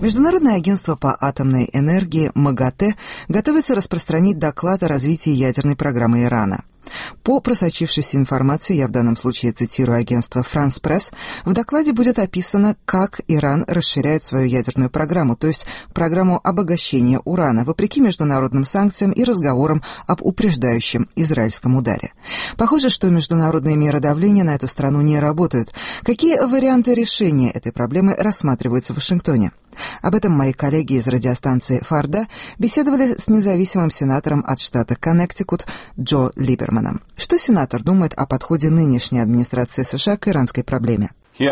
Международное агентство по атомной энергии МАГАТЭ готовится распространить доклад о развитии ядерной программы Ирана. По просочившейся информации, я в данном случае цитирую агентство France Press, в докладе будет описано, как Иран расширяет свою ядерную программу, то есть программу обогащения урана, вопреки международным санкциям и разговорам об упреждающем израильском ударе. Похоже, что международные меры давления на эту страну не работают. Какие варианты решения этой проблемы рассматриваются в Вашингтоне? Об этом мои коллеги из радиостанции «Фарда» беседовали с независимым сенатором от штата Коннектикут Джо Либерманом. Что сенатор думает о подходе нынешней администрации США к иранской проблеме? Я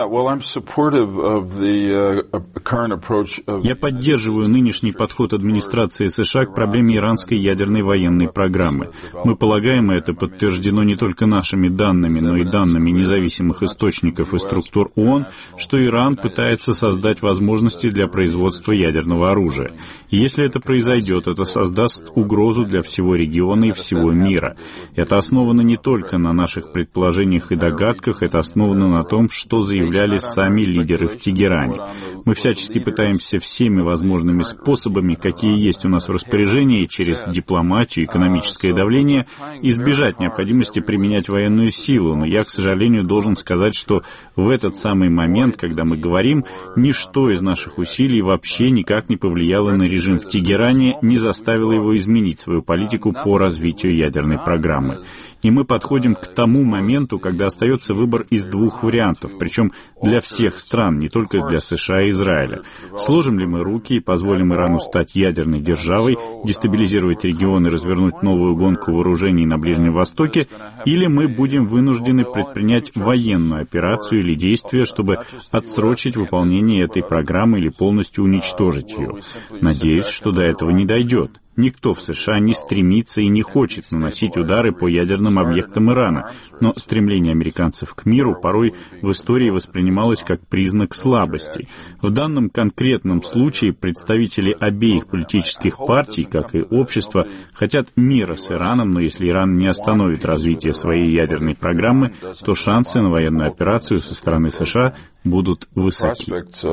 поддерживаю нынешний подход администрации США к проблеме иранской ядерной военной программы. Мы полагаем, это подтверждено не только нашими данными, но и данными независимых источников и структур ООН, что Иран пытается создать возможности для производства ядерного оружия. И если это произойдет, это создаст угрозу для всего региона и всего мира. Это основано не только на наших предположениях и догадках, это основано на том, что заявляли сами лидеры в Тегеране. Мы всячески пытаемся всеми возможными способами, какие есть у нас в распоряжении, через дипломатию, экономическое давление, избежать необходимости применять военную силу. Но я, к сожалению, должен сказать, что в этот самый момент, когда мы говорим, ничто из наших усилий вообще никак не повлияло на режим в Тегеране, не заставило его изменить свою политику по развитию ядерной программы. И мы подходим к тому моменту, когда остается выбор из двух вариантов, причем для всех стран, не только для США и Израиля. Сложим ли мы руки и позволим Ирану стать ядерной державой, дестабилизировать регион и развернуть новую гонку вооружений на Ближнем Востоке, или мы будем вынуждены предпринять военную операцию или действия, чтобы отсрочить выполнение этой программы или полностью уничтожить ее. Надеюсь, что до этого не дойдет. Никто в США не стремится и не хочет наносить удары по ядерным объектам Ирана, но стремление американцев к миру порой в истории воспринималось как признак слабости. В данном конкретном случае представители обеих политических партий, как и общества, хотят мира с Ираном, но если Иран не остановит развитие своей ядерной программы, то шансы на военную операцию со стороны США будут высоки.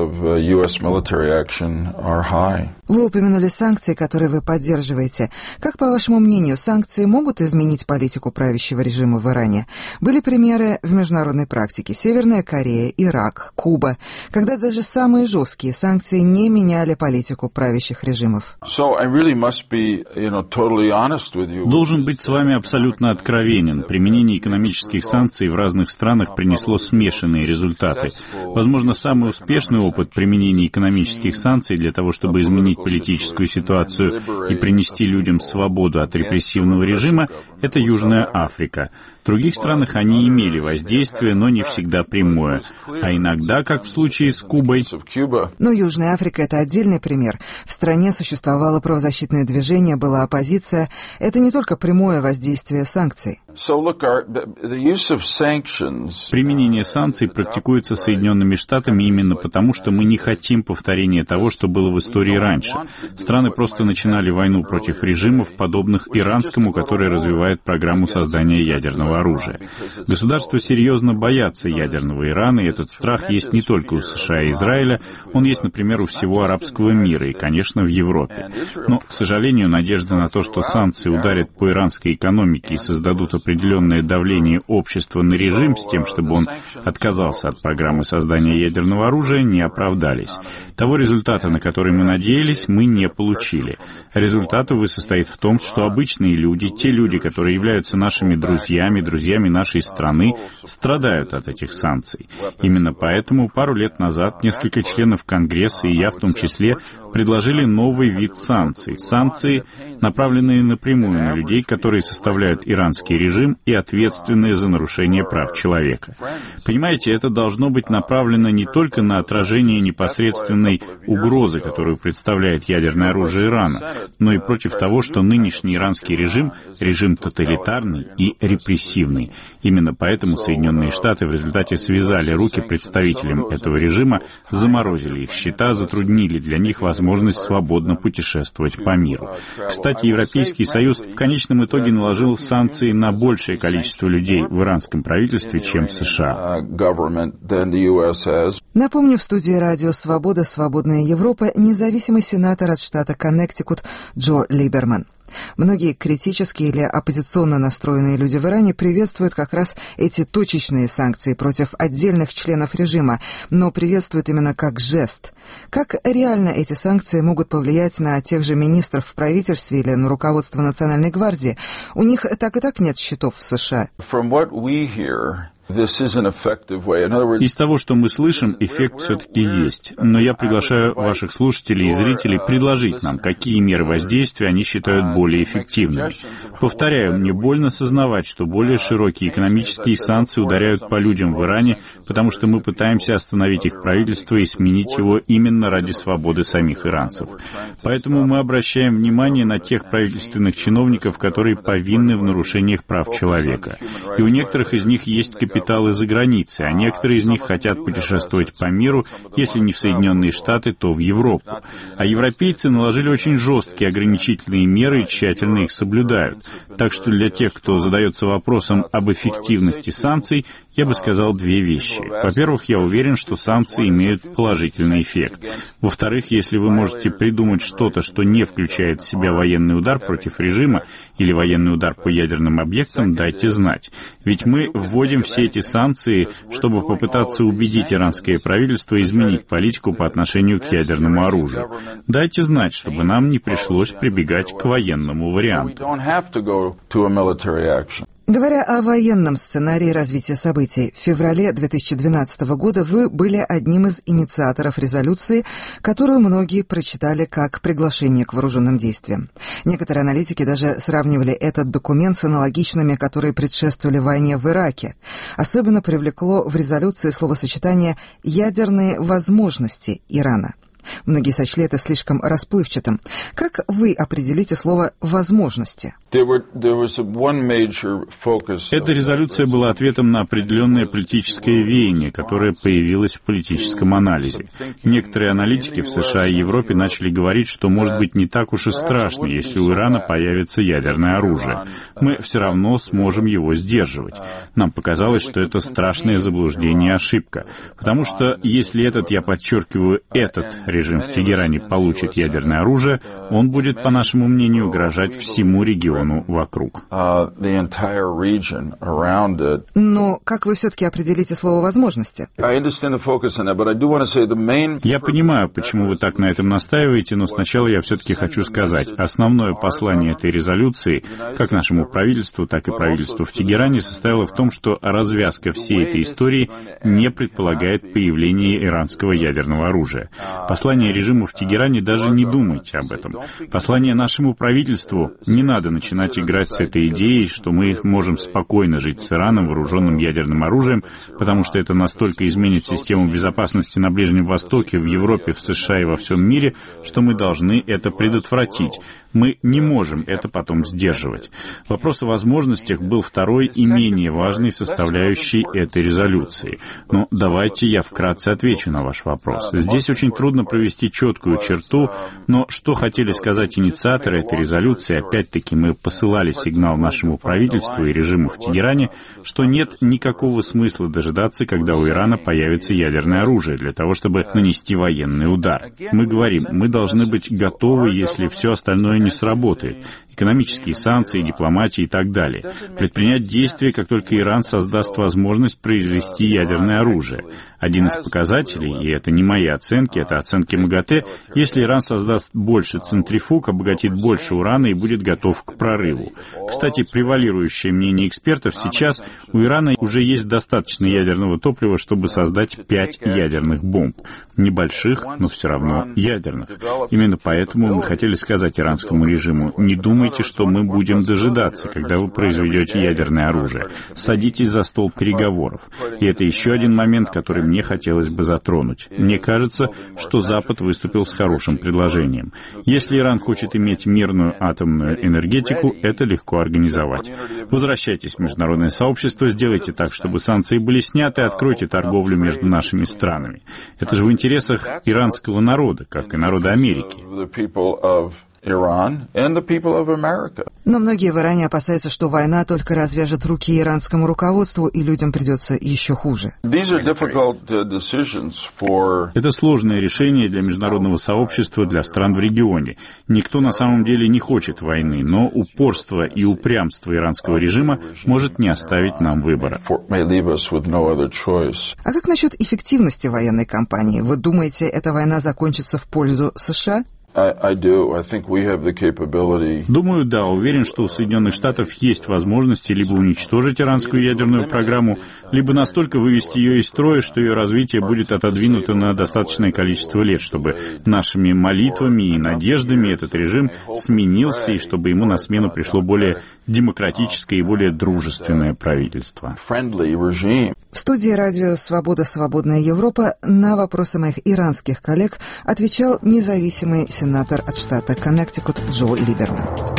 Вы упомянули санкции, которые вы поддерживаете. Как, по вашему мнению, санкции могут изменить политику правящего режима в Иране? Были примеры в международной практике: Северная Корея, Ирак, Куба, когда даже самые жесткие санкции не меняли политику правящих режимов. Должен быть с вами абсолютно откровенен. Применение экономических санкций в разных странах принесло смешанные результаты. Возможно, самый успешный опыт применения экономических санкций для того, чтобы изменить политическую ситуацию и принести людям свободу от репрессивного режима, это Южная Африка. В других странах они имели воздействие, но не всегда прямое. А иногда, как в случае с Кубой. Но Южная Африка — это отдельный пример. В стране существовало правозащитное движение, была оппозиция. Это не только прямое воздействие санкций. Применение санкций практикуется Соединенными Штатами именно потому, что мы не хотим повторения того, что было в истории раньше. Страны просто начинали войну против режимов, подобных иранскому, который развивает программу создания ядерного оружия. Государства серьезно боятся ядерного Ирана, и этот страх есть не только у США и Израиля, он есть, например, у всего арабского мира и, конечно, в Европе. Но, к сожалению, надежда на то, что санкции ударят по иранской экономике и создадут определенное давление общества на режим с тем, чтобы он отказался от программы создания ядерного оружия, не оправдались. Того результата, на который мы надеялись, мы не получили. Результат, увы, состоит в том, что обычные люди, те люди, которые являются нашими друзьями нашей страны, страдают от этих санкций. Именно поэтому пару лет назад несколько членов Конгресса, и я в том числе, предложили новый вид санкций. Санкции, направленные напрямую на людей, которые составляют иранский режим и ответственные за нарушение прав человека. Понимаете, это должно быть направлено не только на отражение непосредственной угрозы, которую представляет ядерное оружие Ирана, но и против того, что нынешний иранский режим — режим тоталитарный и репрессивный. Именно поэтому Соединенные Штаты в результате связали руки представителям этого режима, заморозили их счета, затруднили для них возможность свободно путешествовать по миру. Кстати, Европейский Союз в конечном итоге наложил санкции на большее количество людей в иранском правительстве, чем в США. Напомню, в студии радио «Свобода. Свободная Европа» независимый сенатор от штата Коннектикут Джо Либерман. Многие критические или оппозиционно настроенные люди в Иране приветствуют как раз эти точечные санкции против отдельных членов режима, но приветствуют именно как жест. Как реально эти санкции могут повлиять на тех же министров в правительстве или на руководство Национальной гвардии? У них так и так нет счетов в США. Из того, что мы слышим, эффект все-таки есть. Но я приглашаю ваших слушателей и зрителей предложить нам, какие меры воздействия они считают более эффективными. Повторяю, мне больно сознавать, что более широкие экономические санкции ударяют по людям в Иране, потому что мы пытаемся остановить их правительство и сменить его именно ради свободы самих иранцев. Поэтому мы обращаем внимание на тех правительственных чиновников, которые повинны в нарушениях прав человека. И у некоторых из них есть капиталы за границей, а некоторые из них хотят путешествовать по миру, если не в Соединенные Штаты, то в Европу. А европейцы наложили очень жесткие ограничительные меры и тщательно их соблюдают. Так что для тех, кто задается вопросом об эффективности санкций, я бы сказал две вещи. Во-первых, я уверен, что санкции имеют положительный эффект. Во-вторых, если вы можете придумать что-то, что не включает в себя военный удар против режима или военный удар по ядерным объектам, дайте знать. Ведь мы вводим все эти санкции, чтобы попытаться убедить иранское правительство изменить политику по отношению к ядерному оружию. Дайте знать, чтобы нам не пришлось прибегать к военному варианту. Говоря о военном сценарии развития событий, в феврале 2012 года вы были одним из инициаторов резолюции, которую многие прочитали как приглашение к вооруженным действиям. Некоторые аналитики даже сравнивали этот документ с аналогичными, которые предшествовали войне в Ираке. Особенно привлекло в резолюции словосочетание «ядерные возможности Ирана». Многие сочли это слишком расплывчатым. Как вы определите слово «возможности»? Эта резолюция была ответом на определенное политическое веяние, которое появилось в политическом анализе. Некоторые аналитики в США и Европе начали говорить, что может быть не так уж и страшно, если у Ирана появится ядерное оружие. Мы все равно сможем его сдерживать. Нам показалось, что это страшное заблуждение и ошибка. Потому что если я подчеркиваю, этот режим в Тегеране получит ядерное оружие, он будет, по нашему мнению, угрожать всему региону вокруг. Но как вы все-таки определите слово «возможности»? Я понимаю, почему вы так на этом настаиваете, но сначала я все-таки хочу сказать, основное послание этой резолюции, как нашему правительству, так и правительству в Тегеране, состояло в том, что развязка всей этой истории не предполагает появление иранского ядерного оружия. Послание режиму в Тегеране: даже не думайте об этом. Послание нашему правительству: не надо начинать играть с этой идеей, что мы можем спокойно жить с Ираном, вооруженным ядерным оружием, потому что это настолько изменит систему безопасности на Ближнем Востоке, в Европе, в США и во всем мире, что мы должны это предотвратить. Мы не можем это потом сдерживать. Вопрос о возможностях был второй и менее важной составляющей этой резолюции. Но давайте я вкратце отвечу на ваш вопрос. Здесь очень трудно провести четкую черту, но что хотели сказать инициаторы этой резолюции, опять-таки мы посылали сигнал нашему правительству и режиму в Тегеране, что нет никакого смысла дожидаться, когда у Ирана появится ядерное оружие, для того, чтобы нанести военный удар. Мы говорим, мы должны быть готовы, если все остальное не сработает. Экономические санкции, дипломатия и так далее. Предпринять действия, как только Иран создаст возможность произвести ядерное оружие. Один из показателей, и это не мои оценки, это оценки МАГАТЭ, если Иран создаст больше центрифуг, обогатит больше урана и будет готов к прорыву. Кстати, превалирующее мнение экспертов: сейчас у Ирана уже есть достаточно ядерного топлива, чтобы создать 5 ядерных бомб. Небольших, но все равно ядерных. Именно поэтому мы хотели сказать иранскому режиму: не думайте, что мы будем дожидаться, когда вы произведете ядерное оружие. Садитесь за стол переговоров. И это еще один момент, который мне хотелось бы затронуть. Мне кажется, что Запад выступил с хорошим предложением. Если Иран хочет иметь мирную атомную энергетику, это легко организовать. Возвращайтесь в международное сообщество, сделайте так, чтобы санкции были сняты, откройте торговлю между нашими странами. Это же в интересах иранского народа, как и народа Америки. Iran and the people of America. Но многие в Иране опасаются, что война только развяжет руки иранскому руководству, и людям придется еще хуже. Это сложное решение для международного сообщества, для стран в регионе. Никто на самом деле не хочет войны, но упорство и упрямство иранского режима может не оставить нам выбора. А как насчет эффективности военной кампании? Вы думаете, эта война закончится в пользу США? Думаю, да. Уверен, что у Соединенных Штатов есть возможности либо уничтожить иранскую ядерную программу, либо настолько вывести ее из строя, что ее развитие будет отодвинуто на достаточное количество лет, чтобы нашими молитвами и надеждами этот режим сменился, и чтобы ему на смену пришло более демократическое и более дружественное правительство. В студии радио «Свобода. Свободная Европа» на вопросы моих иранских коллег отвечал независимый сенатор от штата Коннектикут Джо Либерман.